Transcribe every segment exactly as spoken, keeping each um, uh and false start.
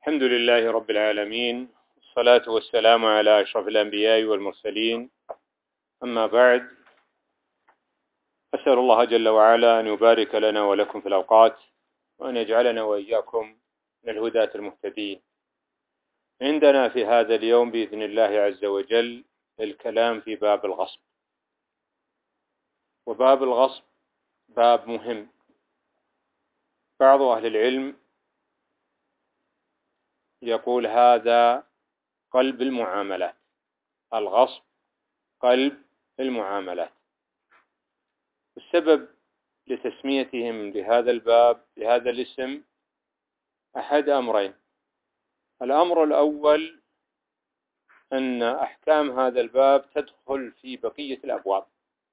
الحمد لله رب العالمين، والصلاة والسلام على أشرف الأنبياء والمرسلين. أما بعد، أسأل الله جل وعلا أن يبارك لنا ولكم في الأوقات، وأن يجعلنا وإياكم من الهداة المهتدين. عندنا في هذا اليوم بإذن الله عز وجل الكلام في باب الغصب. وباب الغصب باب مهم. بعض أهل العلم يقول هذا قلب المعاملات، الغصب قلب المعاملات. السبب لتسميتهم لهذا الباب بهذا الاسم أحد أمرين. الأمر الأول أن أحكام هذا الباب تدخل في بقية الأبواب،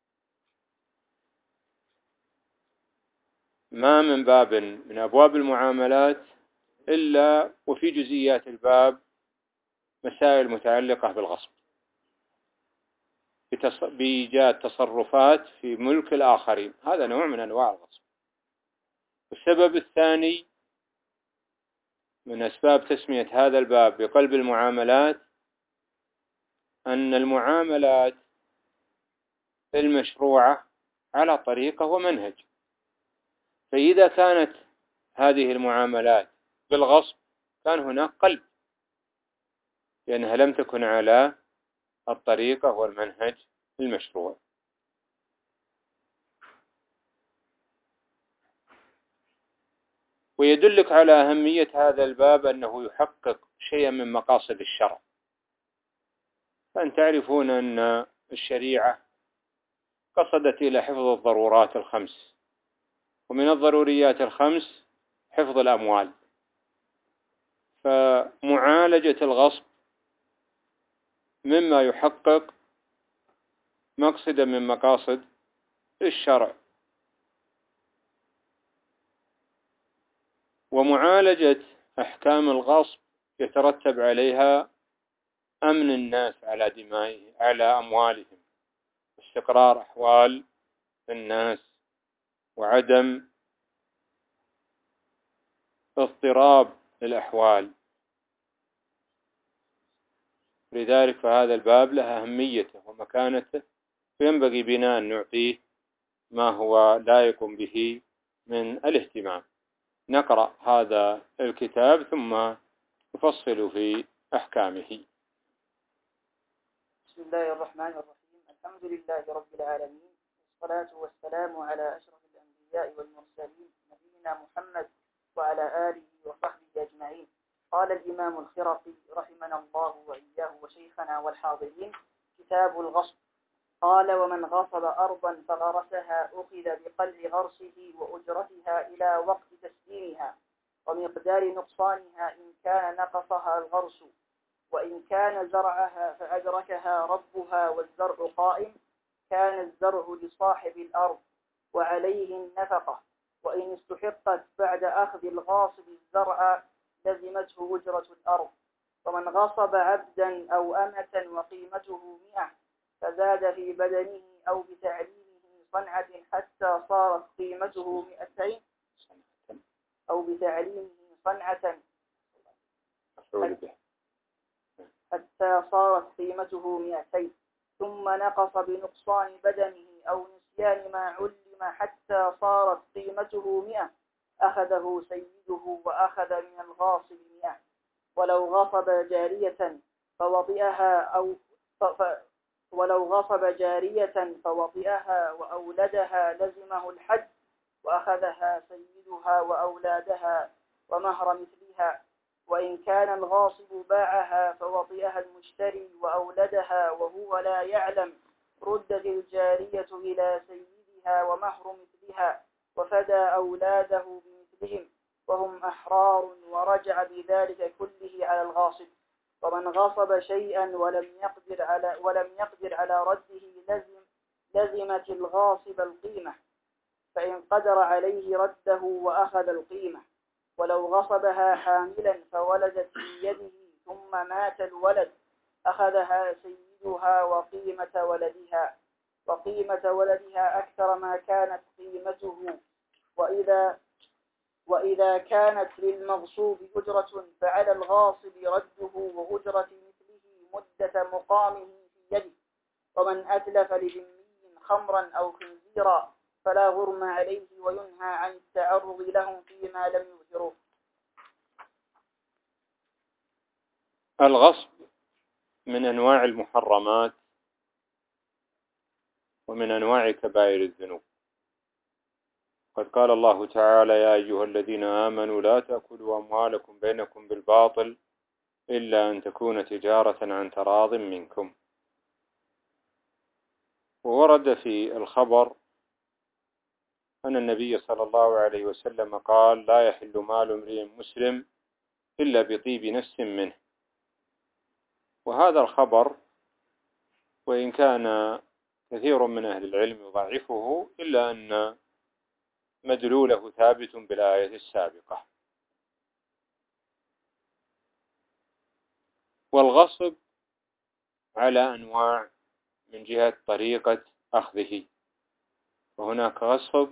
ما من باب من أبواب المعاملات إلا وفي جزئيات الباب مسائل متعلقة بالغصب، بإيجاد تصرفات في ملك الآخرين، هذا نوع من أنواع الغصب. السبب الثاني من أسباب تسمية هذا الباب بقلب المعاملات أن المعاملات المشروعة على طريقة ومنهج، فإذا كانت هذه المعاملات بالغصب كان هناك قلب، لأنها لم تكن على الطريقة والمنهج المشروع. ويدلك على أهمية هذا الباب أنه يحقق شيئا من مقاصد الشرع. فأن تعرفون أن الشريعة قصدت إلى حفظ الضرورات الخمس، ومن الضروريات الخمس حفظ الأموال، فمعالجة الغصب مما يحقق مقصدا من مقاصد الشرع. ومعالجة أحكام الغصب يترتب عليها أمن الناس على دمائهم على أموالهم، استقرار أحوال الناس، وعدم اضطراب الأحوال. لذلك فهذا الباب له أهميته ومكانته، فينبغي بنا أن نعطيه ما هو لائق به من الاهتمام. نقرأ هذا الكتاب ثم نفصل في أحكامه. بسم الله الرحمن الرحيم. الحمد لله رب العالمين، والصلاة والسلام على أشرف الأنبياء والمرسلين نبينا محمد وعلى آله وصحبه أجمعين. قال الإمام الخرقي رحمنا الله وإياه وشيخنا والحاضرين: كتاب الغصب. قال: ومن غصب أرضا فغرسها أخذ بقلع غرسه وأجرتها إلى وقت تسليمها ومقدار نقصانها إن كان نقصها الغرس، وإن كان زرعها فأدركها ربها والزرع قائم كان الزرع لصاحب الأرض وعليه النفقة، وإن استحقت بعد أخذ الغاصب الزرع لزمته أجرة الأرض. ومن غصب عبدا أو أمة وقيمته مئة فزاد في بدنه أو بتعليمه صنعة حتى صارت قيمته مئتين أو بتعليمه صنعة حتى صارت قيمته مئتين، ثم نقص بنقصان بدنه أو نسيان ما علم حتى صارت قيمته مئة أخذه سيده وأخذ من الغاصب مئة. ولو غصب جارية فوطئها أو ف... ولو غصب جارية فوطئها وأولدها لزمه الحد، وأخذها سيدها وأولادها ومهر مثلها. وإن كان الغاصب باعها فوطئها المشتري وأولدها وهو لا يعلم ردت الجارية إلى سيدها ومهر مثلها، وفدى أولاده بمثلهم وهم أحرار، ورجع بذلك كله على الغاصب. ومن غصب شيئا ولم يقدر على ولم يقدر على رده لزم لزمت الغاصب القيمة، فإن قدر عليه رده وأخذ القيمة. ولو غصبها حاملا فولدت في يده ثم مات الولد أخذها سيدها وقيمة ولدها وقيمة ولدها أكثر ما كانت قيمته. وإذا وإذا كانت للمغصوب أجرة فعلى الغاصب رده وأجرة مثله مدة مقامه في يده. ومن أتلف لذمي خمرا أو خنزيرا فلا غرم عليه وينهى عن التعرض لهم فيما لم يظهروه. الغصب من أنواع المحرمات ومن أنواع كبائر الذنوب. قد قال الله تعالى: يا أيها الذين آمنوا لا تأكلوا أموالكم بينكم بالباطل إلا أن تكون تجارة عن تراض منكم. وورد في الخبر أن النبي صلى الله عليه وسلم قال: لا يحل مال امرئ مسلم إلا بطيب نفس منه. وهذا الخبر وإن كان كثير من أهل العلم يضعفه إلا أن مدلوله ثابت بالآية السابقة. والغصب على أنواع من جهة طريقة أخذه، وهناك غصب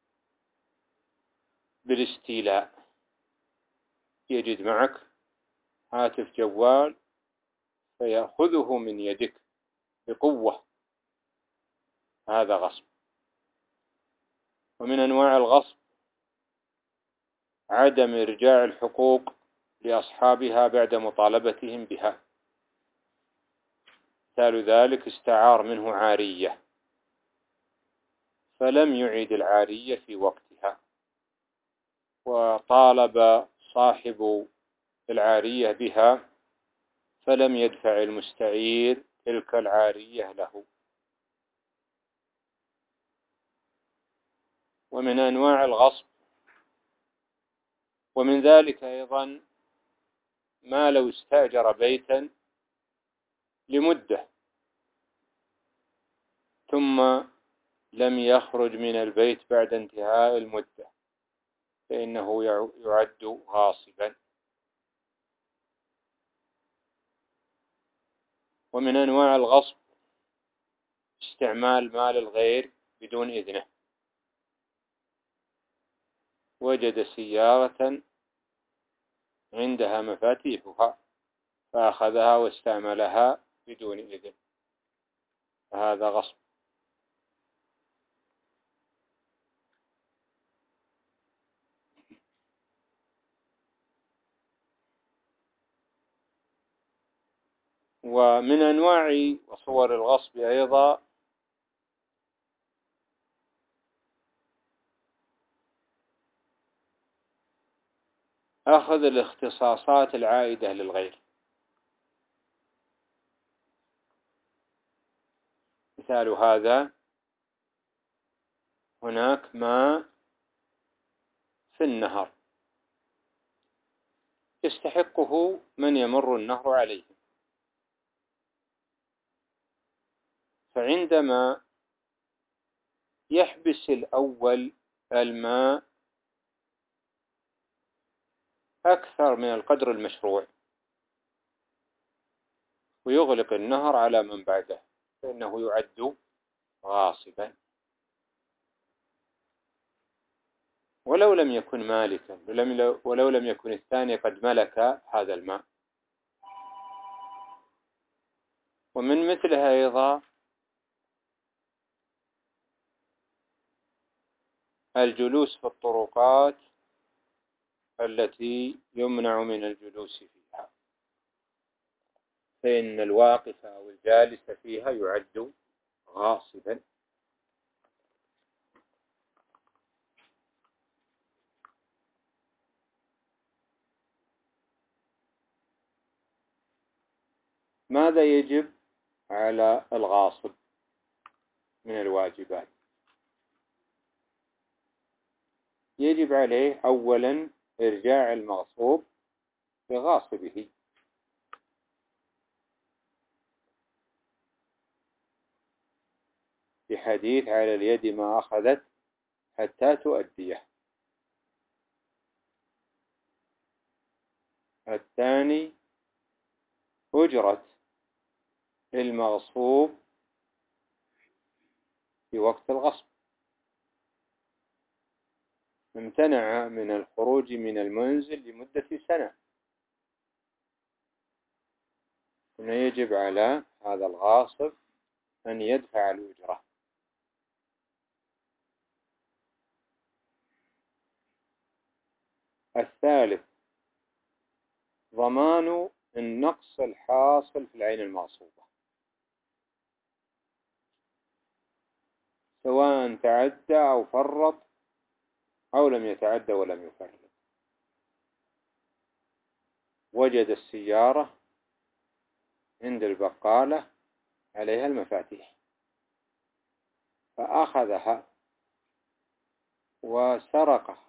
بالاستيلاء، يجد معك هاتف جوال فيأخذه من يدك بقوة، هذا غصب. ومن أنواع الغصب عدم إرجاع الحقوق لأصحابها بعد مطالبتهم بها. مثال ذلك: استعار منه عارية فلم يعيد العارية في وقتها، وطالب صاحب العارية بها فلم يدفع المستعير تلك العارية له. ومن أنواع الغصب ومن ذلك أيضا ما لو استأجر بيتا لمدة ثم لم يخرج من البيت بعد انتهاء المدة فإنه يعد غاصبا. ومن أنواع الغصب استعمال مال الغير بدون إذنه. وجد سيارة عندها مفاتيحها فأخذها واستعملها بدون إذن، فهذا غصب. ومن أنواع وصور الغصب أيضا أخذ الاختصاصات العائدة للغير. مثال هذا: هناك ماء في النهر يستحقه من يمر النهر عليه، فعندما يحبس الأول الماء أكثر من القدر المشروع ويغلق النهر على من بعده فإنه يعد غاصبا. ولو لم يكن مالكا، ولو لم يكن الثاني قد ملك هذا الماء. ومن مثلها أيضا الجلوس في الطرقات التي يمنع من الجلوس فيها، فإن الواقف أو الجالس فيها يعد غاصبا. ماذا يجب على الغاصب من الواجبات؟ يجب عليه أولا إرجاع المغصوب لغاصبه، بحديث: على اليد ما أخذت حتى تؤديه. الثاني أجرة المغصوب في وقت الغصب. امتنع من الخروج من المنزل لمدة سنة، هنا يجب على هذا الغاصب أن يدفع الأجرة. الثالث ضمان النقص الحاصل في العين المغصوبة، سواء تعدى أو فرط أو لم يتعدى ولم يفرط. وجد السيارة عند البقالة عليها المفاتيح فأخذها وسرقها،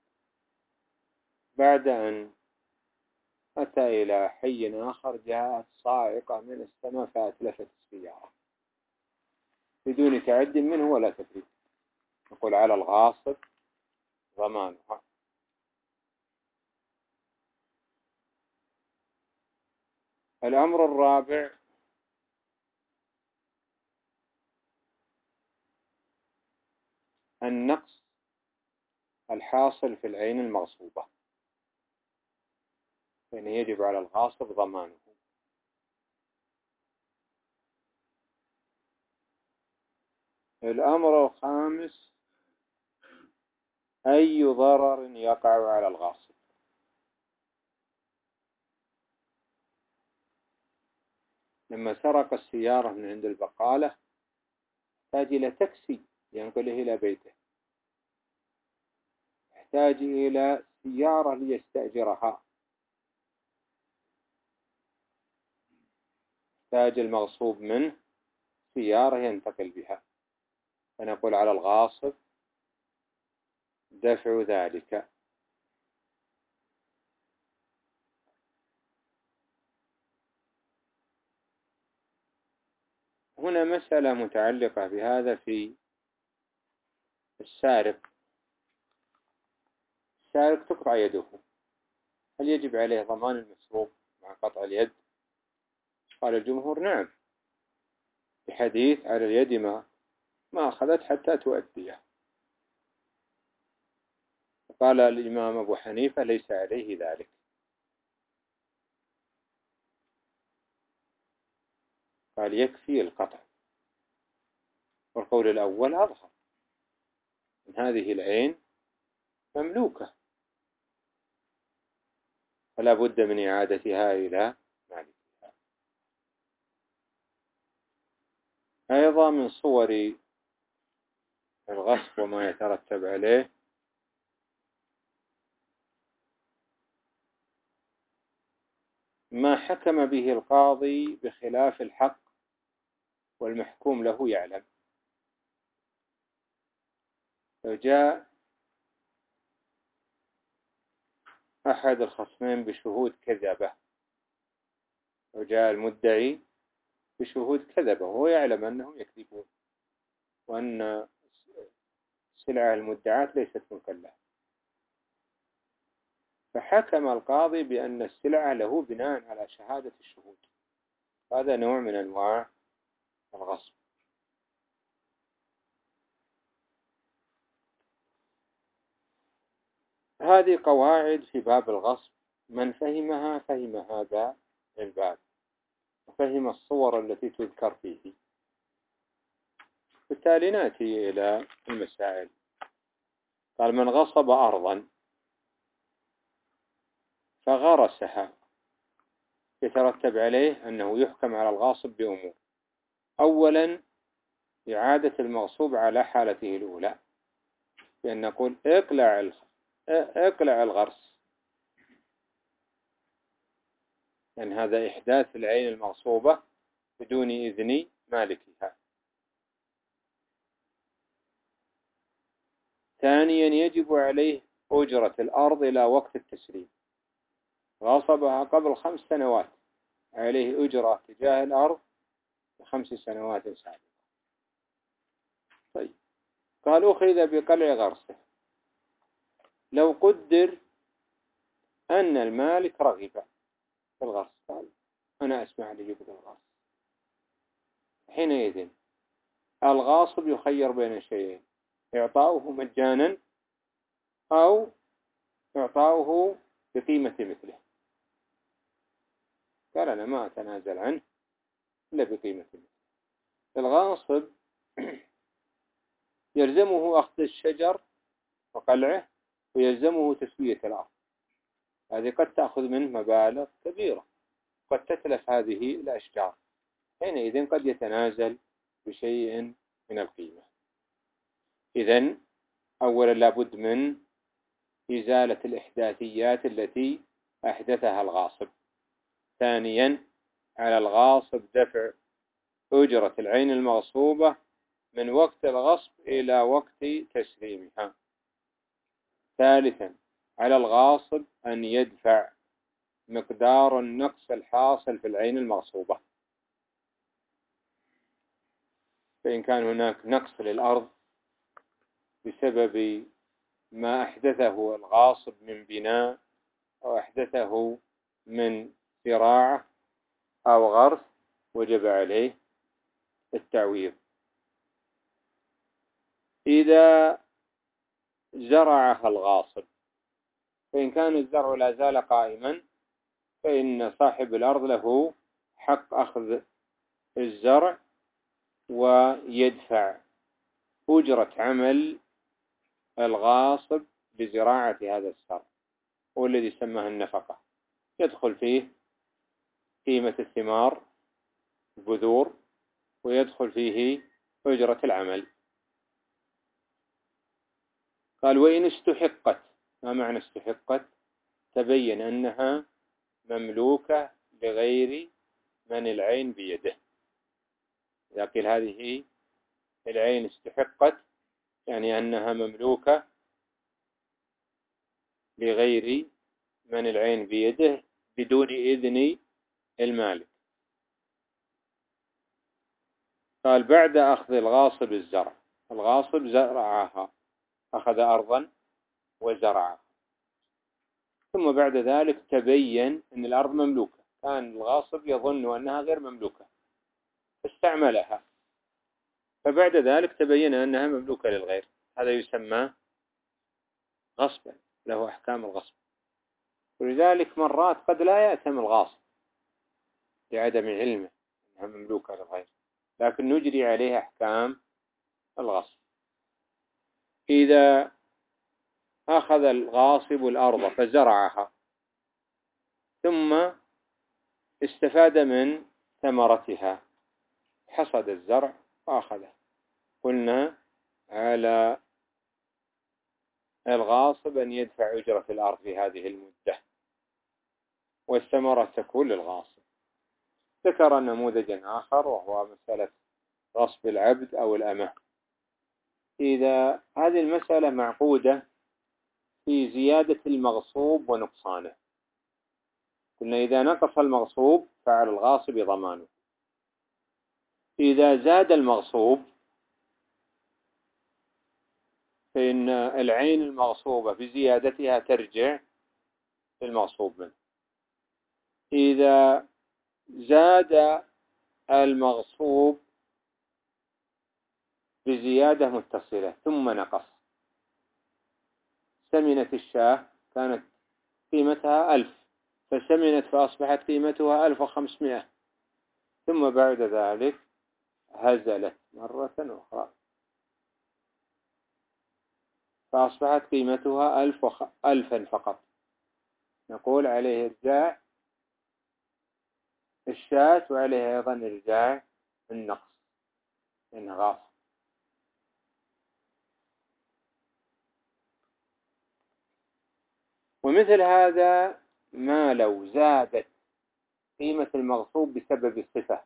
بعد أن أتى إلى حي آخر جاءت صاعقة من السماء فأتلفت السيارة بدون تعد منه ولا تفريط، نقول على الغاصب ضمانها. الأمر الرابع النقص الحاصل في العين المغصوبة، يعني يجب على الغاصب ضمانه. الأمر الخامس أي ضرر يقع على الغاصب. لما سرق السيارة من عند البقالة احتاج إلى تاكسي ينقله إلى بيته، يحتاج إلى سيارة ليستأجرها، يحتاج المغصوب منه سيارة ينتقل بها، فنقول على الغاصب دفع ذلك. هنا مسألة متعلقة بهذا في السارق. السارق تقطع يده، هل يجب عليه ضمان المسروق مع قطع اليد؟ قال الجمهور نعم، بحديث على اليد ما ما أخذت حتى تؤديه. قال الإمام أبو حنيفة ليس عليه ذلك. قال يكفي القطع، والقول الأول أظهر، من هذه العين مملوكة فلا بد من إعادتها إلى مالكها. أيضا من صور الغصب وما يترتب عليه ما حكم به القاضي بخلاف الحق والمحكوم له يعلم. لو جاء أحد الخصمين بشهود كذبة، لو جاء المدعي بشهود كذبة وهو يعلم أنهم يكذبون وأن السلعة المدعاة ليست ملكا له، فحكم القاضي بأن السلعة له بناء على شهادة الشهود، هذا نوع من أنواع الغصب. هذه قواعد في باب الغصب، من فهمها فهم هذا الباب وفهم الصور التي تذكر فيه. بالتالي نأتي إلى المسائل. قال من غصب أرضا فغرسها يترتب عليه أنه يحكم على الغاصب بأمور. أولا إعادة المغصوب على حالته الأولى، بأن نقول اقلع اقلع الغرس، لأن يعني هذا إحداث العين المغصوبة بدون إذن مالكها. ثانيا يجب عليه أجرة الأرض إلى وقت التسليم، غصبها قبل خمس سنوات عليه أجرة تجاه الأرض خمس سنوات سابقة. طيب قال أخذ بقلع غرسه، لو قدر أن المالك رغب في الغرس، قال أنا أسمع لي يبدأ الغرس، حينئذ الغاصب يخير بين شيئين: إعطاؤه مجانا أو إعطاؤه بقيمة مثله. قال أنا ما أتنازل عنه إلا بقيمة مثله. الغاصب يلزمه أخذ الشجر وقلعه، ويلزمه تسوية الأرض. هذه قد تأخذ منه مبالغ كبيرة، قد تتلف هذه الأشجار، حينئذ قد يتنازل بشيء من القيمة. إذن أولا لابد من إزالة الإحداثيات التي أحدثها الغاصب. ثانيا على الغاصب دفع أجرة العين المغصوبة من وقت الغصب إلى وقت تسليمها. ثالثا على الغاصب أن يدفع مقدار النقص الحاصل في العين المغصوبة، فإن كان هناك نقص للأرض بسبب ما أحدثه الغاصب من بناء أو أحدثه من زراعة أو غرس، وجب عليه التعويض. إذا زرعها الغاصب، فإن كان الزرع لا زال قائما، فإن صاحب الأرض له حق أخذ الزرع ويدفع أجرة عمل الغاصب بزراعة هذا الزرع، هو الذي سماه النفقة. يدخل فيه قيمة الثمار البذور، ويدخل فيه أجرة العمل. قال وإن استحقت. ما معنى استحقت؟ تبين أنها مملوكة لغير من العين بيده. إذا قيل هذه العين استحقت يعني أنها مملوكة لغير من العين بيده بدون إذن المالك. قال بعد أخذ الغاصب الزرع. الغاصب زرعها، أخذ أرضا وزرعها، ثم بعد ذلك تبين أن الأرض مملوكة. كان الغاصب يظن أنها غير مملوكة استعملها، فبعد ذلك تبين أنها مملوكة للغير. هذا يسمى غصبا، له أحكام الغصب. ولذلك مرات قد لا يأثم الغاصب لعدم علمه أنها مملوكة للغير، لكن نجري عليه أحكام الغصب. إذا أخذ الغاصب الأرض فزرعها ثم استفاد من ثمرتها، حصد الزرع وأخذه، قلنا على الغاصب أن يدفع أجرة الأرض في هذه المدة، والثمرة تكون للغاصب. ذكر نموذجا آخر وهو مسألة غصب العبد أو الأمة. إذا هذه المسألة معقودة في زيادة المغصوب ونقصانه. قلنا إذا نقص المغصوب فعلى الغاصب ضمانه. إذا زاد المغصوب فإن العين المغصوبة بزيادتها ترجع للمغصوب منه. إذا زاد المغصوب بزيادة متصلة ثم نقص، سمنت الشاة كانت قيمتها ألف فسمنت فأصبحت قيمتها ألف وخمسمائة، ثم بعد ذلك هزلت مرة أخرى فأصبحت قيمتها ألف وخ... ألفا فقط، نقول عليه إرجاع الشاة وعليه أيضا إرجاع النقص إنغاص. ومثل هذا ما لو زادت قيمة المغصوب بسبب الصفة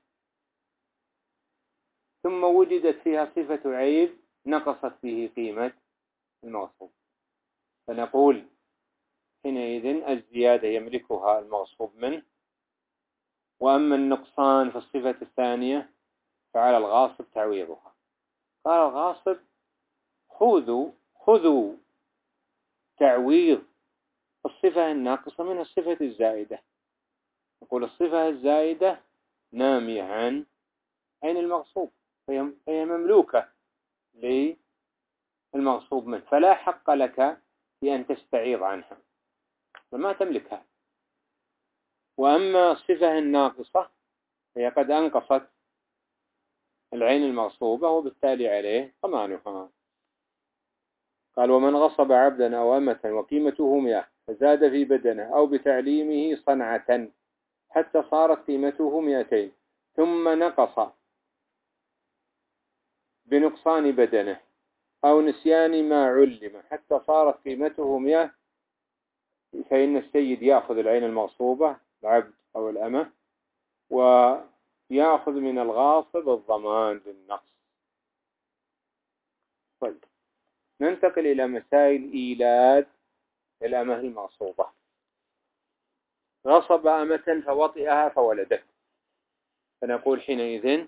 ثم وجدت فيها صفة عيب نقصت به قيمة المغصوب، فنقول حينئذ الزيادة يملكها المغصوب منه، وأما النقصان في الصفة الثانية فعلى الغاصب تعويضها. قال الغاصب خذوا خذوا تعويض الصفة الناقصة من الصفة الزائدة. نقول الصفة الزائدة نامية عن عين المغصوب، فهي مملوكة للمغصوب منه، فلا حق لك في أن تستعيض عنها فما تملكها. وأما الصفة الناقصة هي قد أنقصت العين المغصوبة وبالتالي عليه ضمانها. قال ومن غصب عبدا أو أمة وقيمته مئة فزاد في بدنه أو بتعليمه صنعة حتى صارت قيمته مئتين ثم نقص بنقصان بدنه أو نسيان ما علم حتى صارت قيمته مئة، فإن السيد يأخذ العين المغصوبة العبد أو الأمة ويأخذ من الغاصب الضمان للنقص. طيب ننتقل إلى مسائل إيلاد الأمة المغصوبة. غصب أمة فوطئها فولدت، فنقول حينئذ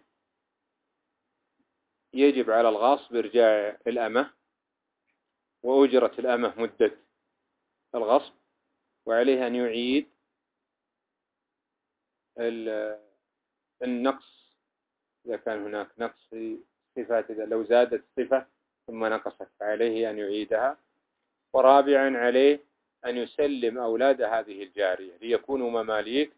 يجب على الغاصب إرجاع الأمة وأجرة الأمة مدة الغصب، وعليه أن يعيد النقص إذا كان هناك نقص في صفات، إذا لو زادت صفة ثم نقصت فعليه أن يعيدها. ورابعا عليه أن يسلم أولاد هذه الجارية ليكونوا مماليك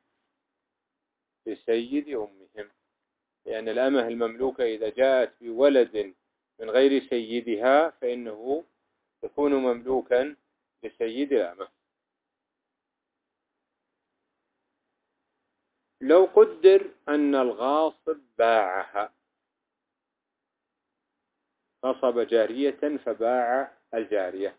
لسيد أمهم، لأن الأمة المملوكة إذا جاءت بولد من غير سيدها فإنه يكون مملوكا لسيد الأمة. لو قدر أن الغاصب باعها، غصب جارية فباع الجارية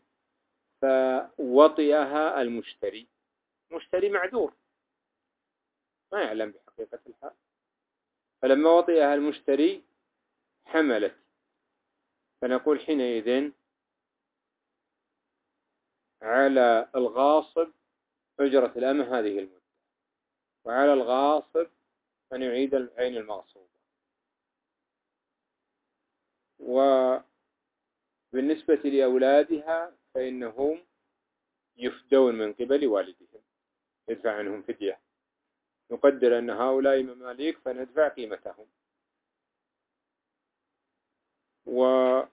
فوطئها المشتري، مشتري معذور ما يعلم بحقيقة الحال، فلما وطئها المشتري حملت، فنقول حينئذ على الغاصب أجرة الأمة هذه المدة، وعلى الغاصب أن يعيد العين المغصوبة. وبالنسبة لأولادها فإنهم يفدون من قبل والدهم، يدفع عنهم فدية، نقدر أن هؤلاء مماليك فندفع قيمتهم. وبالنسبة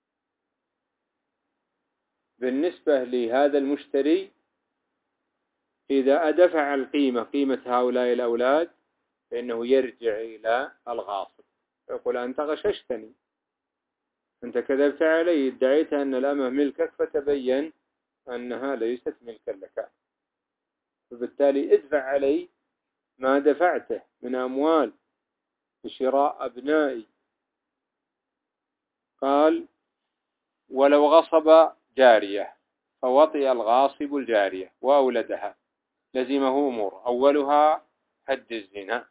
لهذا المشتري إذا دفع القيمة قيمة هؤلاء الأولاد فإنه يرجع إلى الغاصب يقول أنت غششتني، أنت كذبت علي، ادعيت أن الأمة ملكك فتبين أنها ليست ملكا لك، فبالتالي ادفع علي ما دفعته من أموال لشراء أبنائي. قال ولو غصب جارية فوطئ الغاصب الجارية وأولدها لزمه أمور، أولها حد الزنا،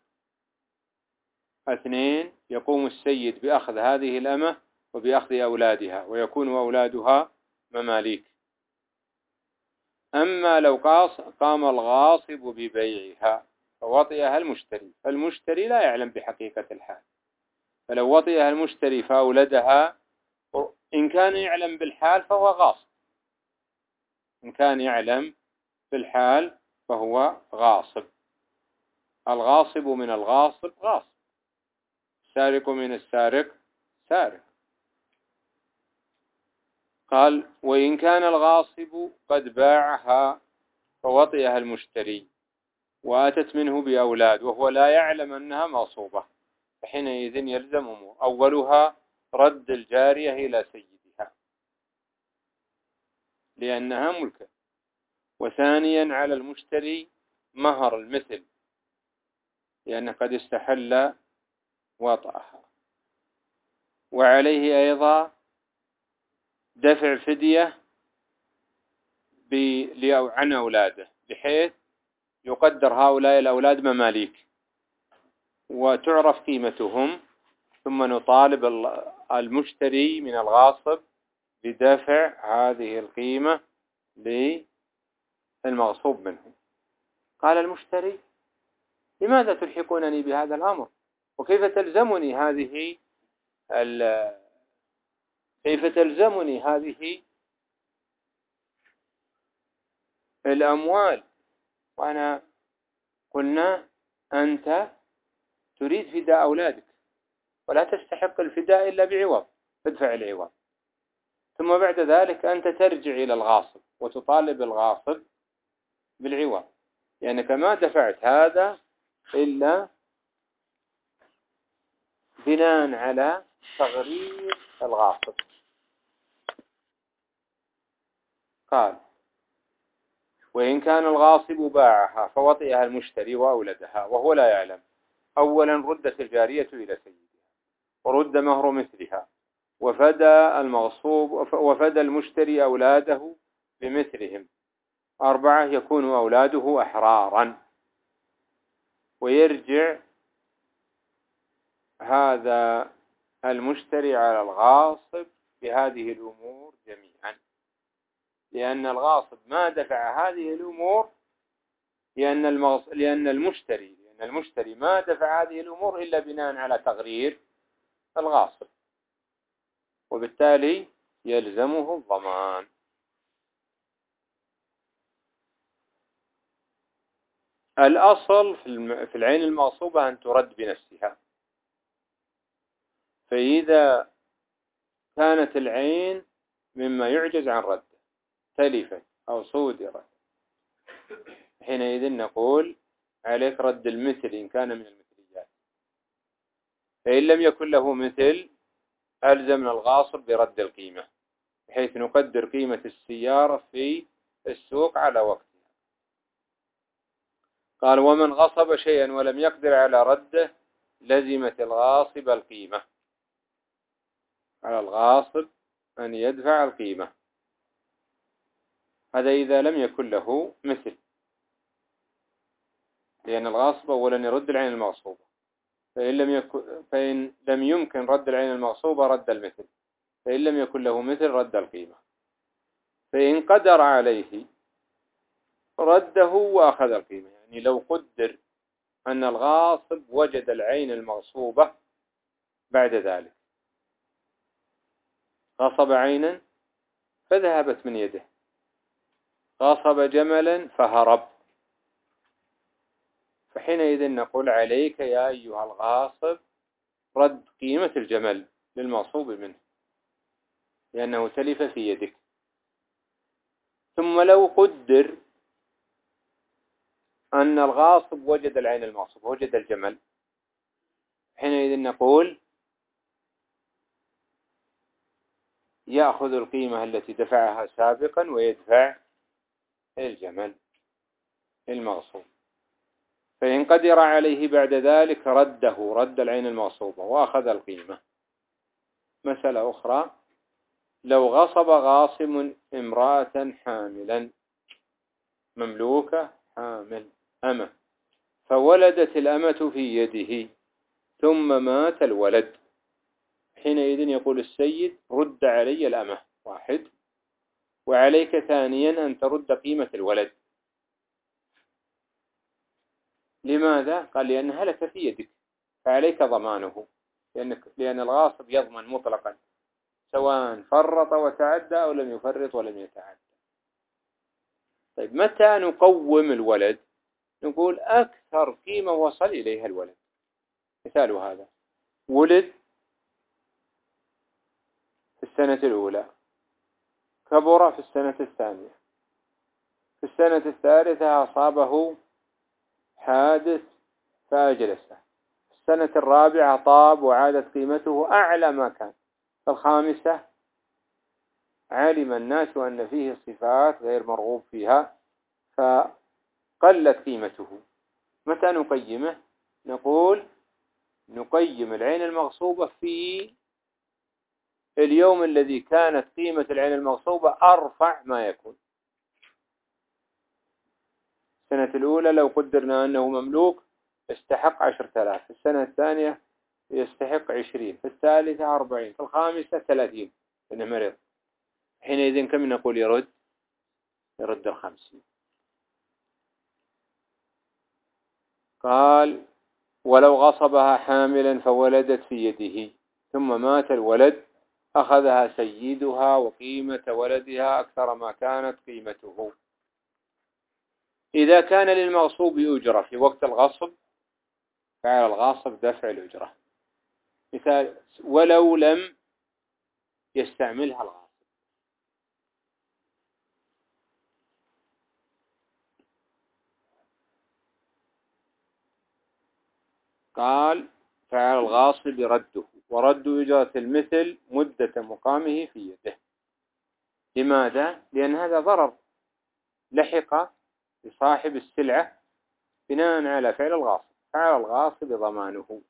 اثنين يقوم السيد بأخذ هذه الأمة وبأخذ أولادها ويكون أولادها مماليك. أما لو قام الغاصب ببيعها فوطئها المشتري، فالمشتري لا يعلم بحقيقة الحال، فلو وطئها المشتري فأولدها إن كان يعلم بالحال فهو غاصب، إن كان يعلم بالحال فهو غاصب. الغاصب من الغاصب غاصب، السارق من السارق سارق. قال وإن كان الغاصب قد باعها فوطئها المشتري وأتت منه بأولاد وهو لا يعلم أنها مغصوبة، فحينئذ يلزم أمور، أولها رد الجارية إلى سيدها لأنها ملكة، وثانيا على المشتري مهر المثل لأنه قد استحل وطأها، وعليه أيضا دفع فدية عن أولاده بحيث يقدر هؤلاء الأولاد مماليك وتعرف قيمتهم، ثم نطالب المشتري من الغاصب بدفع هذه القيمة للمغصوب منه. قال المشتري لماذا تلحقونني بهذا الأمر، وكيف تلزمني هذه كيف تلزمني هذه الأموال، وأنا قلنا أنت تريد فداء أولادك ولا تستحق الفداء إلا بعوض، تدفع العوض، ثم بعد ذلك أنت ترجع إلى الغاصب وتطالب الغاصب بالعوض، لأنك ما دفعت هذا إلا بناء على تغرير الغاصب. قال: وإن كان الغاصب باعها فوطئها المشتري وأولدها وهو لا يعلم، أولا ردت الجارية إلى سيدها ورد مهر مثلها، وفدى المغصوب وفدى المشتري أولاده بمثلهم. أربعة، يكون أولاده أحرارا، ويرجع هذا المشتري على الغاصب بهذه الأمور جميعا، لأن الغاصب ما دفع هذه الأمور، لأن المغص... لأن المشتري لأن المشتري ما دفع هذه الأمور إلا بناء على تغرير الغاصب، وبالتالي يلزمه الضمان. الأصل في العين المغصوبة أن ترد بنفسها، فإذا كانت العين مما يعجز عن رده، تلفت أو صودرت، حينئذ نقول عليك رد المثل إن كان من المثليات، فإن لم يكن له مثل ألزمنا الغاصب برد القيمة، بحيث نقدر قيمة السيارة في السوق على وقتها. قال: ومن غصب شيئا ولم يقدر على رده لزمت الغاصب القيمة، على الغاصب أن يدفع القيمة، هذا إذا لم يكن له مثل، لأن الغاصب أولا يرد العين المغصوبة، فإن لم يكن فإن لم يمكن رد العين المغصوبة رد المثل، فإن لم يكن له مثل رد القيمة. فإن قدر عليه رده وأخذ القيمة، يعني لو قدر أن الغاصب وجد العين المغصوبة بعد ذلك، غصب عينا فذهبت من يده، غصب جملا فهرب، فحينئذ نقول عليك يا أيها الغاصب رد قيمة الجمل للمغصوب منه، لأنه تلف في يدك. ثم لو قدر أن الغاصب وجد العين المغصوب، وجد الجمل، حينئذ نقول يأخذ القيمة التي دفعها سابقا ويدفع الجمل المغصوب. فإن قدر عليه بعد ذلك رده، رد العين المغصوبة وأخذ القيمة. مسألة أخرى: لو غصب غاصب امرأة حاملا، مملوكة حامل أمة، فولدت الأمة في يده ثم مات الولد، حينئذ يقول السيد: رد علي الأمة، واحد، وعليك ثانيا أن ترد قيمة الولد. لماذا؟ قال: لأن هلك في يدك فعليك ضمانه، لأنك لأن الغاصب يضمن مطلقا سواء فرط وتعدى أو لم يفرط ولم يتعدى. طيب، متى نقوم الولد؟ نقول أكثر قيمة وصل إليها الولد. مثال هذا: ولد في السنة الأولى، كبر في السنة الثانية، في السنة الثالثة أصابه حادث فأجلسه، في السنة الرابعة طاب وعادت قيمته أعلى ما كان، في الخامسة علم الناس أن فيه صفات غير مرغوب فيها فقلت قيمته. متى نقيمه؟ نقول نقيم العين المغصوبة في اليوم الذي كانت قيمة العين المغصوبة أرفع ما يكون. السنة الأولى لو قدرنا أنه مملوك يستحق عشرة آلاف، في السنة الثانية يستحق عشرين، في الثالثة أربعين، في الخامسة ثلاثين، إنه مرض. حينئذ كم نقول يرد؟ يرد الخمسين. قال: ولو غصبها حاملا فولدت في يده ثم مات الولد أخذها سيدها وقيمة ولدها أكثر ما كانت قيمته. إذا كان للمغصوب أجرة في وقت الغصب فعلى الغاصب دفع الأجرة. مثال: ولو لم يستعملها الغاصب، قال فعلى الغاصب رده، ورد إجارة المثل مدة مقامه في يده. لماذا؟ لأن هذا ضرر لحق لصاحب السلعة بناء على فعل الغاصب، فعلى الغاصب ضمانه.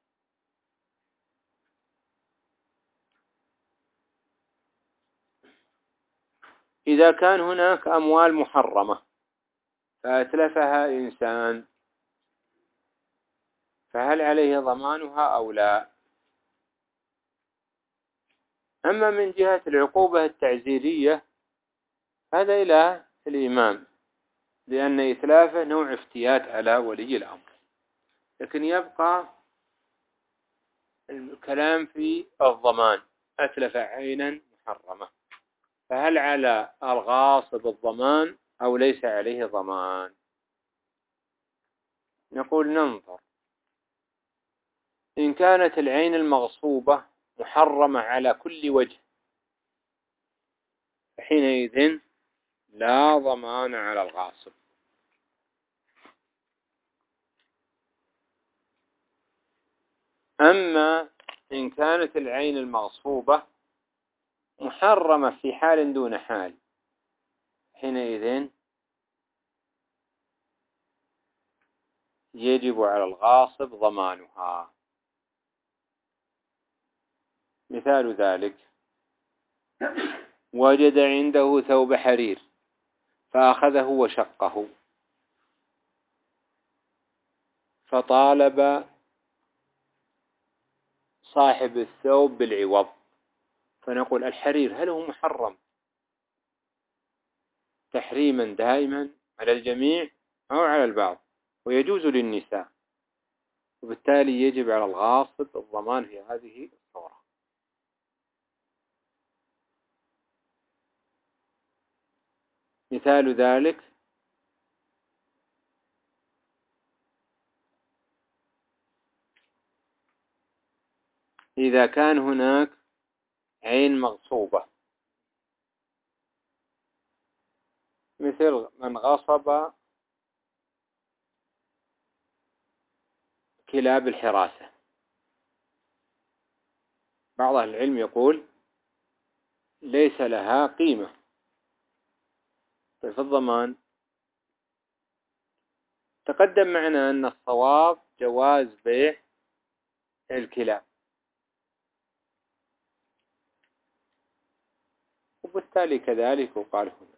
إذا كان هناك أموال محرمة فأتلفها إنسان، فهل عليه ضمانها أو لا؟ أما من جهة العقوبة التعزيرية هذا إلى الإمام، لأن إتلافه نوع افتيات على ولي الأمر. لكن يبقى الكلام في الضمان، أتلف عينا محرمة، فهل على الغاصب الضمان أو ليس عليه ضمان؟ نقول ننظر. إن كانت العين المغصوبة محرمة على كل وجه فحينئذ لا ضمان على الغاصب. أما إن كانت العين المغصوبة محرمة في حال دون حال حينئذ يجب على الغاصب ضمانها. مثال ذلك: وجد عنده ثوب حرير فأخذه وشقه، فطالب صاحب الثوب بالعوض، فنقول الحرير هل هو محرم تحريما دائما على الجميع أو على البعض، ويجوز للنساء، وبالتالي يجب على الغاصب الضمان في هذه الصورة. مثال ذلك: إذا كان هناك عين مغصوبة، مثل من غصب كلاب الحراسة، بعض أهل العلم يقول ليس لها قيمة، في الضمان تقدم معنا أن الصواب جواز بيع الكلاب، وبالتالي كذلك وقال هنا.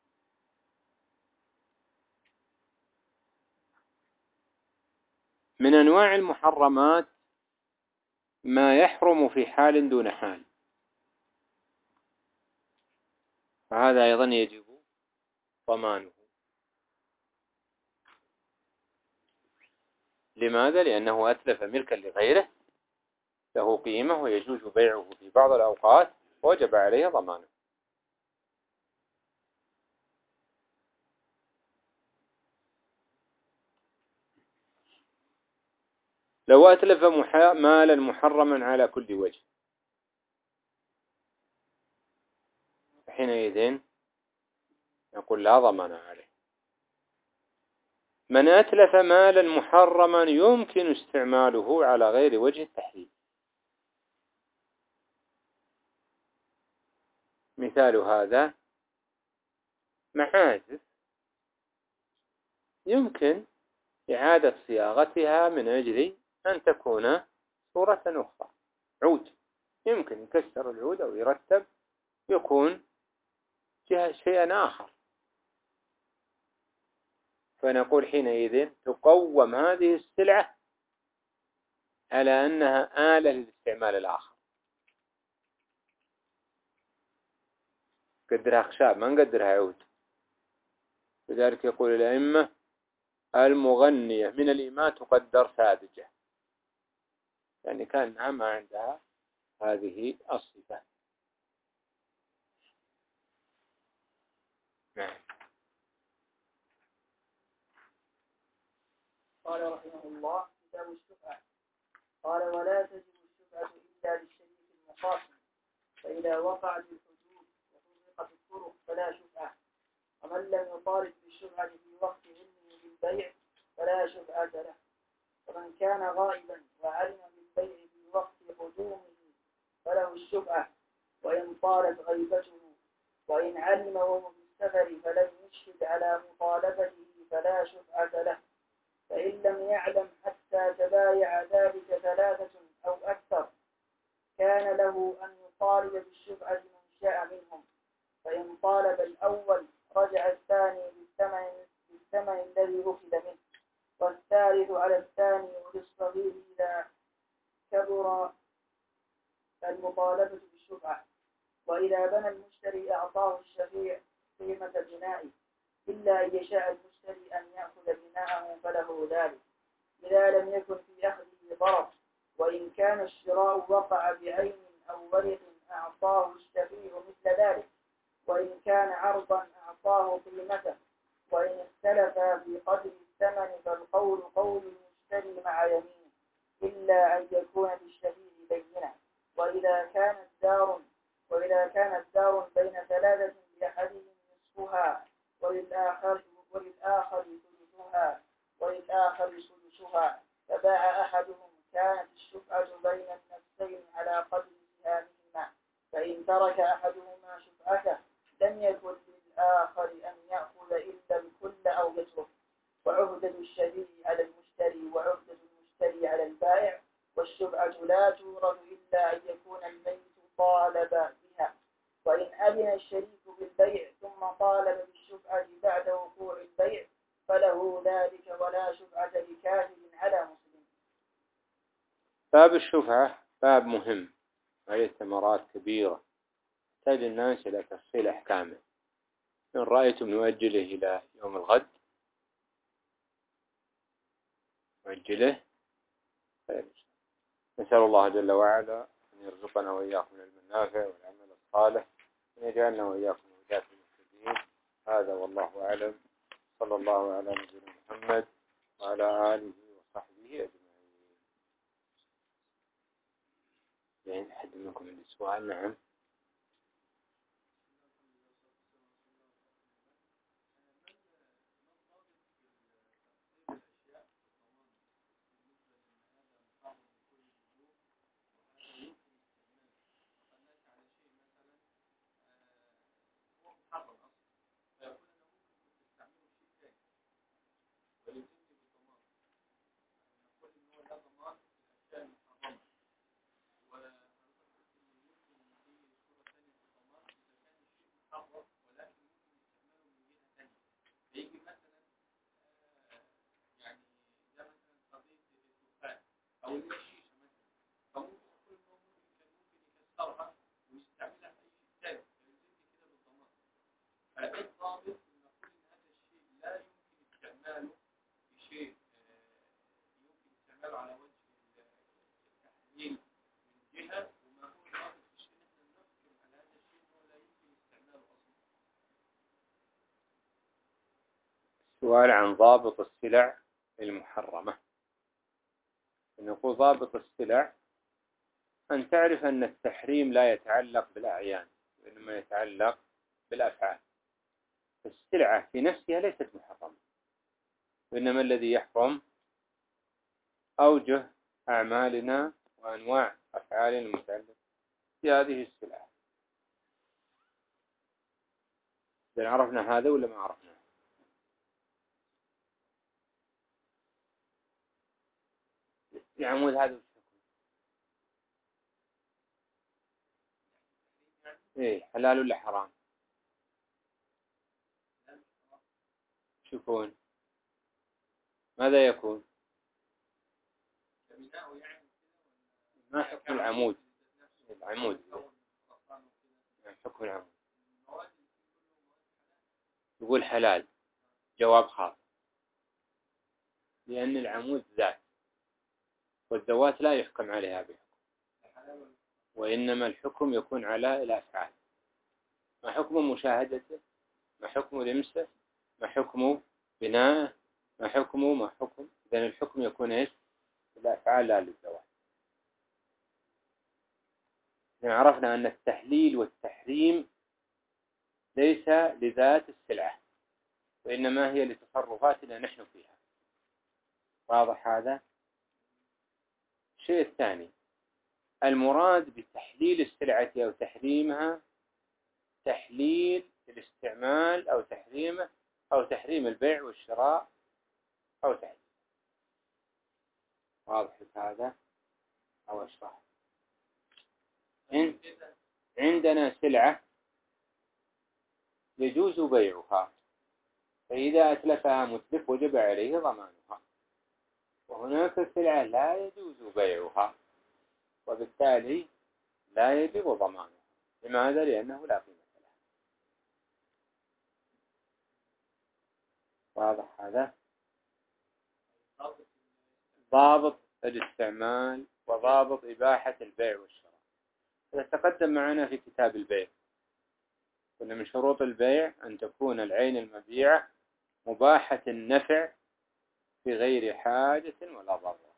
من أنواع المحرمات ما يحرم في حال دون حال، فهذا أيضا يجب ضمانه. لماذا؟ لأنه أتلف ملكا لغيره له قيمة ويجوز بيعه في بعض الأوقات وجب عليه ضمانه. لو أتلف مالا محرما على كل وجه حينئذ نقول لا ضمان عليه. من أتلف مالا محرما يمكن استعماله على غير وجه التحريم، مثال هذا معازف يمكن إعادة صياغتها من أجل أن تكون صورة أخرى. عود يمكن يكسر العود أو يرتب يكون جهة شيئا آخر، فنقول حينئذ تقوم هذه السلعة على أنها آلة للاستعمال الآخر، قدرها خشاب ما نقدرها عود. لذلك يقول الأئمة المغنية من الإماء تقدر ساذجة، يعني كان ما عندها هذه الصفة. نعم. قال رحمه الله: كتاب الشفعة. قال: ولا تجب الشفعة إلا للشريك المقاسم، فإذا وقعت الحدود وطرقت الطرق فلا شفعة. ومن لم يطالب بالشفعة في وقت علمه بالبيع فلا شفعة له. ومن كان غائبا فعلم بالبيع في وقت قدومه فله الشفعة وإن طالت غيبته، وإن علم وهو في السفر فلم يشهد على مطالبته فلا شفعة له. فإن لم يعلم حتى تبايع ذلك ثلاثة أو أكثر كان له أن يطالب بالشفعة من شاء منهم، فإن طالب الأول رجع الثاني بالثمن, بالثمن الذي أخذ منه، والثالث على الثاني وللصغير إذا كبر المطالبة بالشفعة. وإذا بنى المشتري أعطاه الشفيع قيمة بنائه إلا أن يشاء المشتري أن يأخذ بناءه فله ذلك إذا لم يكن في أخذه ضرر. وإن كان الشراء وقع بعين أو ورق أعطاه الشفيع مثل ذلك، وإن كان عرضا أعطاه قيمته. وإن اختلفا في قدر الثمن فالقول قول المشتري مع يمينه إلا أن يكون للشفيع بينة. وإذا كانت دار وإذا كانت دار بين ثلاثة لأحدهم نصفها وللآخر وللآخر ثلثها وللآخر سدسها فباع أحدهم كانت الشفعة بين النفسين على قدر سهامهما. فإن ترك أحدهما شفعته لم يكن للآخر أن يأخذ إلا الكل أو يترك. وعهدة الشفيع على المشتري وعهدة المشتري على البائع، والشفعة لا تورث إلا أن يكون الميت طالب بها. وإن أذن الشريك بالبيع ثم طالب بالشفعة بعد وقوع البيع فله ذلك ولا شفعة لكافر على مسلم. باب الشفعة باب مهم عليه ثمرات كبيرة تحتاج الناس إلى تفصيل أحكامه. إن رأيتم نؤجله إلى يوم الغد نؤجله. نسأل الله جل وعلا أن يرزقنا وإياكم العلم النافع والعمل الصالح وأن يجعلنا وإياكم هداة المهتدين. هذا والله أعلم. صلى الله على نبينا محمد وعلى آله وصحبه أجمعين. يعني أحد منكم عنده سؤال؟ نعم. سؤال عن ضابط السلع المحرمة. نقول ضابط السلع أن تعرف أن التحريم لا يتعلق بالأعيان وإنما يتعلق بالأفعال. السلعة في نفسها ليست محرمة، وإنما الذي يحرم أوجه أعمالنا وأنواع أفعالنا المتعلقة بهذه السلعة. إذن عرفنا هذا ولا ما عرفنا؟ العمود هذا إيه حلال ولا حرام؟ شوفون ماذا يكون؟ ما حكم العمود؟ العمود حكم العمود يقول حلال. جواب خاطئ، لأن العمود ذات والذوات لا يحكم عليها بحكم، وإنما الحكم يكون على الأفعال. ما حكم مشاهدته؟ ما حكم لمسه؟ ما حكم بناءه؟ ما حكم ما حكم إذن الحكم يكون إيش؟ الأفعال لا للذوات. إذن عرفنا أن التحليل والتحريم ليس لذات السلعة، وإنما هي لتصرفاتنا نحن فيها. واضح هذا؟ الشيء الثاني المراد بتحليل السلعة أو تحريمها تحليل الاستعمال أو تحريمه أو تحريم البيع والشراء أو تحريم. واضح هذا أو أشرح؟ عندنا سلعة يجوز بيعها، فإذا أتلفها متلف وجب عليه ضمانها، وهناك سلعة لا يجوز بيعها وبالتالي لا يجب ضمانها. لماذا؟ لأنه لا قيمة له. واضح هذا؟ ضابط الاستعمال وضابط إباحة البيع والشراء هذا تقدم معنا في كتاب البيع. وأن من شروط البيع أن تكون العين المبيعة مباحة النفع في غير حاجة ولا ضرورة،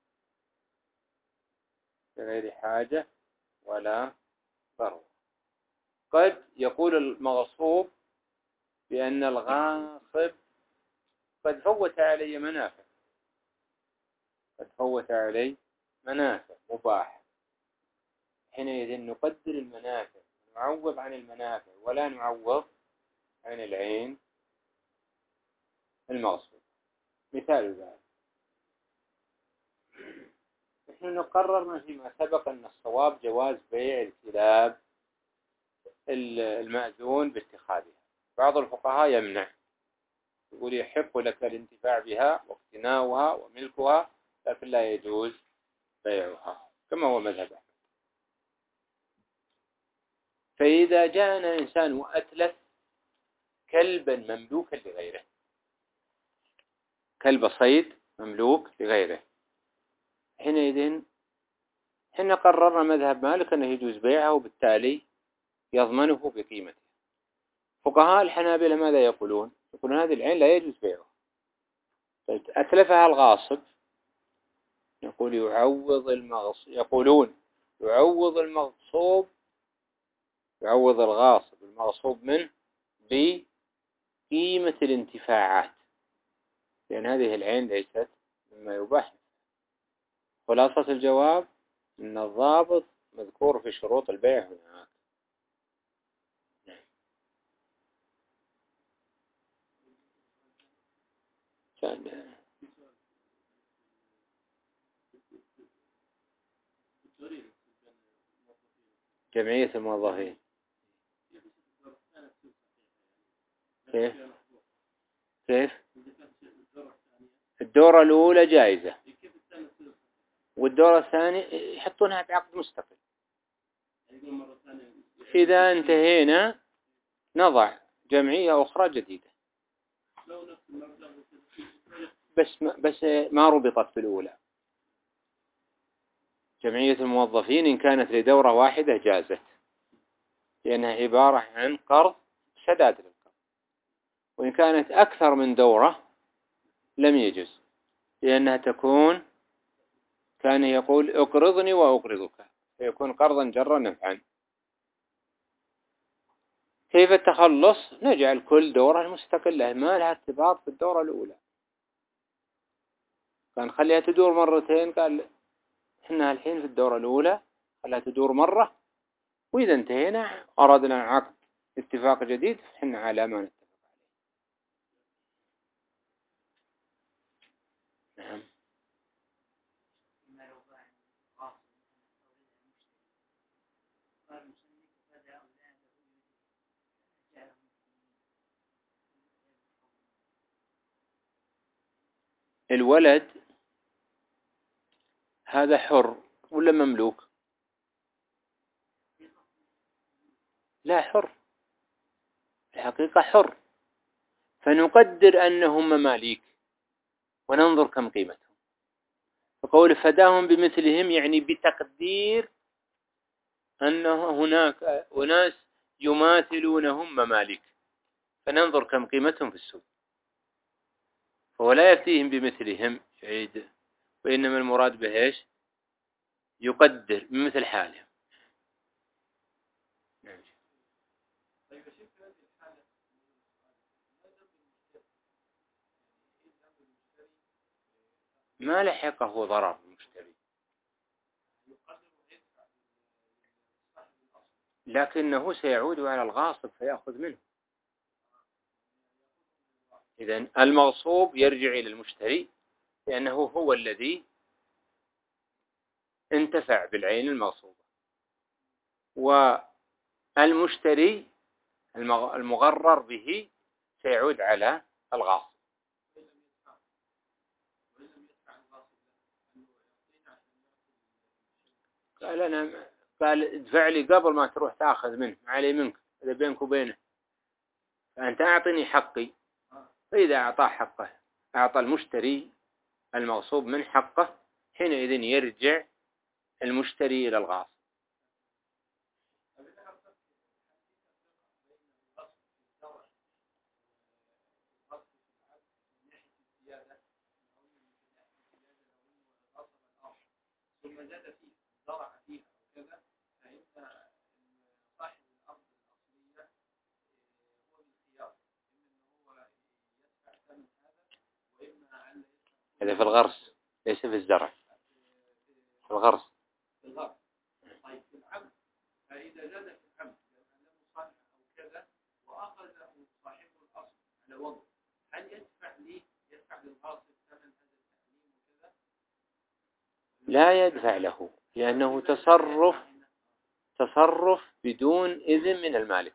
في غير حاجة ولا ضرورة. قد يقول المغصوب بأن الغاصب قد فوت علي منافع، قد فوت علي منافع مباحة، حينئذ نقدر المنافع، نعوض عن المنافع ولا نعوض عن العين المغصوب. مثال ذلك نحن نقررنا فيما سبق أن الصواب جواز بيع الكلاب المأذون باتخاذها. بعض الفقهاء يمنع، يقول يحق لك الانتفاع بها واقتناؤها وملكها لكن لا يجوز بيعها كما هو مذهب أحمد. فإذا جاءنا إنسان وأتلف كلبا مملوكا لغيره، كلب صيد مملوك لغيره، حينئذ حين قررنا مذهب مالك أنه يجوز بيعه وبالتالي يضمنه بقيمته. فقهاء الحنابلة ماذا يقولون؟ يقولون هذه العين لا يجوز بيعها. أتلفها الغاصب، يقول يعوض المغصوب، يقولون يعوض المغصوب، يعوض الغاصب المغصوب منه بقيمة الانتفاعات، لأن هذه العين ليست مما يباح. خلاصة الجواب أن الضابط مذكور في شروط البيع هناك. كان جمعية الموظفين كيف؟ كيف؟ الدورة الأولى جائزة والدورة الثانية يحطونها بعقد مستقل. إذا انتهينا نضع جمعية أخرى جديدة، بس ما بس ما ربطت بالأولى. جمعية الموظفين إن كانت لدورة واحدة جازت، لأنها عبارة عن قرض سداد للقرض، وإن كانت أكثر من دورة لم يجوز، لأنها تكون كان يقول اقرضني وأقرضك، فيكون قرضا جرا نفعا. كيف التخلص؟ نجعل كل دورة مستقلة ما لها ارتباط بالدورة الأولى. كان خليها تدور مرتين، قال إحنا الحين في الدورة الأولى خليها تدور مرة، وإذا انتهينا أردنا عقد اتفاق جديد إحنا على ما نتفق عليه. نعم. الولد هذا حر ولا مملوك؟ لا حر، الحقيقة حر، فنقدر أنهم مماليك وننظر كم قيمتهم. فقول فداهم بمثلهم يعني بتقدير أنه هناك أناس يماثلونهم مماليك، فننظر كم قيمتهم في السوق. فهو لا يفتيهم بمثلهم يعيد، وإنما المراد به إيش؟ يقدر بمثل حالهم. ما لحقه ضرر المشتري، لكنه سيعود على الغاصب فيأخذ منه. إذن المغصوب يرجع إلى المشتري لأنه هو الذي انتفع بالعين المغصوبة، والمشتري المغرر به سيعود على الغاصب. قال أنا قال ادفع لي قبل ما تروح تأخذ منه، ما علي منك، إذا بينك وبينه، فأنت أعطني حقي. فإذا أعطاه حقه، أعطى المشتري المغصوب من حقه، حينئذ يرجع المشتري إلى الغاصب. ثم زاد فيه زرع فيها وكذا، فإن صاحب الأرض الأصلية هو بالخيار، إما أنه هو يدفع ثمن هذا وإما أن هذا في الغرس ليس في الزرع. في الغرس. في الغرس. طيب في العمد، فإذا زاد في العمد لأنه صنع أو كذا وأخذه صاحب الأصل على وضع، هل يدفع لي يدفع للغاصب ثمن هذا التعليم وكذا؟ لا يدفع له، لأنه تصرف تصرف بدون إذن من المالك.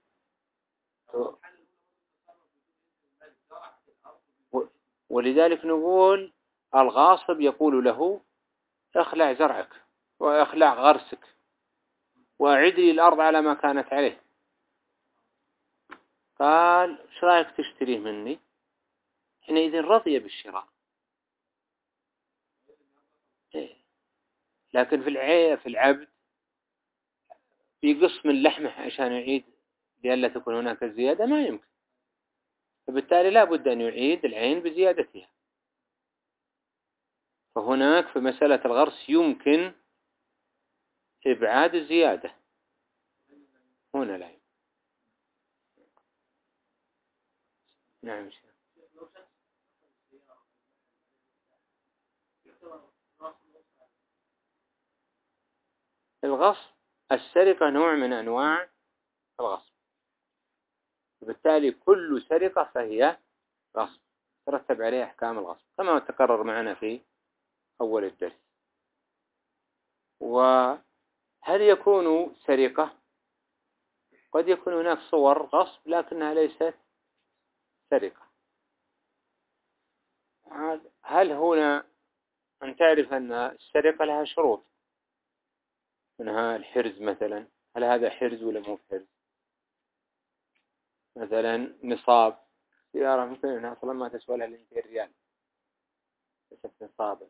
ولذلك نقول الغاصب يقول له اخلع زرعك واخلع غرسك واعد لي الأرض على ما كانت عليه. قال ايش رايك تشتريه مني؟ حينئذ رضي بالشراء. لكن في العي في العبد في قسم اللحمة عشان يعيد لئلا تكون هناك زيادة ما يمكن، فبالتالي لا بد أن يعيد العين بزيادتها. فهناك في مسألة الغرس يمكن إبعاد الزيادة، هنا لا يمكن. نعم شيخ. الغصب السرقة نوع من أنواع الغصب، وبالتالي كل سرقة فهي غصب ترتب عليه أحكام الغصب كما تكرر معنا في أول الدرس. وهل يكون سرقة؟ قد يكون هناك صور غصب لكنها ليست سرقة. هل هنا أن تعرف أن السرقة لها شروط، منها الحرز مثلا، هل هذا حرز ولا مو حرز؟ مثلا نصاب سيارة ممكن أنها أصلا ما تسوى لها مئتين ريال ليست نصابا.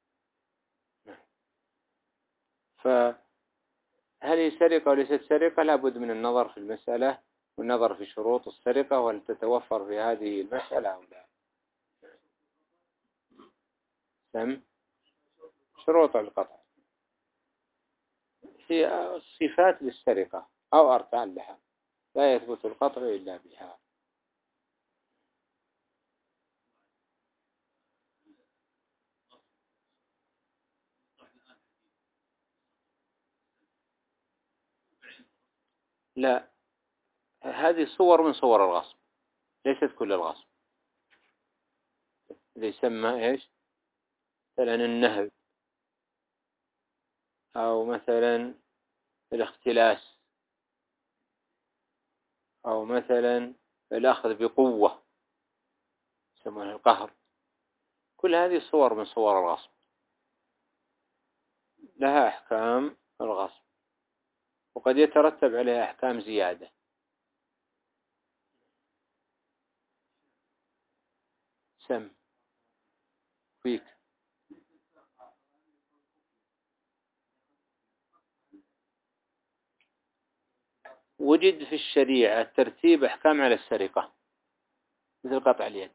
فهل هي سرقة وليست سرقة؟ لابد من النظر في المسألة والنظر في شروط السرقة، وهل تتوفر في هذه المسألة أو لا. سم شروط القطع هي صفات للسرقة أو أركان لها، لا يثبت القطع إلا بها. لا، هذه صور من صور الغصب، ليست كل الغصب. اللي يسمى إيش؟ مثلا النهب، أو مثلا الاختلاس، أو مثلا الأخذ بقوة يسمونه القهر. كل هذه صور من صور الغصب لها أحكام الغصب، وقد يترتب عليها أحكام زيادة. سم فيك. وجد في الشريعة ترتيب أحكام على السرقة مثل قطع اليد.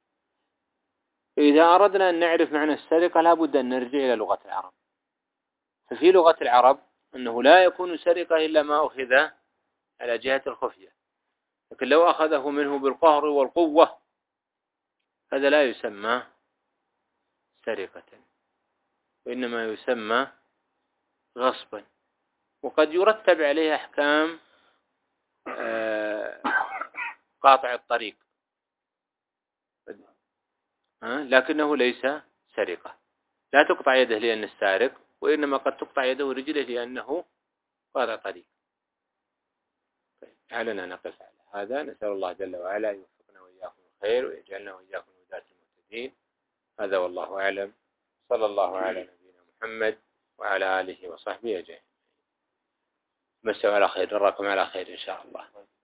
إذا أردنا أن نعرف معنى السرقة لابد أن نرجع إلى لغة العرب. ففي لغة العرب أنه لا يكون سرقة إلا ما أخذ على جهة الخفية، لكن لو أخذه منه بالقهر والقوة هذا لا يسمى سرقة، وإنما يسمى غصبا. وقد يرتب عليه أحكام قاطع الطريق، لكنه ليس سرقة. لا تقطع يده لأنه سارق، وإنما قد تقطع يده ورجله لأنه قاطع طريق. علينا نقف على هذا. نسأل الله جل وعلا يوفقنا وإياكم الخير ويجعلنا وإياكم هداة المهتدين. هذا والله أعلم. صلى الله على نبينا محمد وعلى آله وصحبه أجمعين. مسوا على خير، نراكم على خير إن شاء الله.